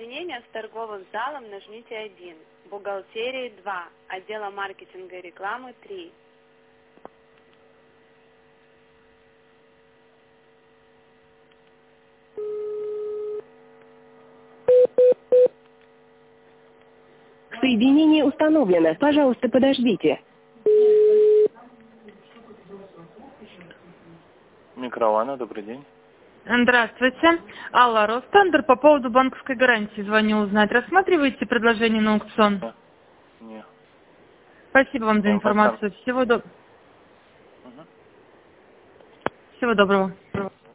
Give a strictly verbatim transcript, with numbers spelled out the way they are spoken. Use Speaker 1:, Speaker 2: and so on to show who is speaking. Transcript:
Speaker 1: соединения с торговым залом нажмите один, бухгалтерии два, отдела маркетинга и рекламы три.
Speaker 2: Соединение установлено. Пожалуйста, подождите.
Speaker 3: Микрована, добрый день.
Speaker 4: Здравствуйте. Алла Ростендер. По поводу банковской гарантии звоню узнать. Рассматриваете предложение на аукцион?
Speaker 3: Нет. Нет.
Speaker 4: Спасибо вам за
Speaker 3: Я
Speaker 4: информацию. Всего, до...
Speaker 3: Угу.
Speaker 4: Всего доброго.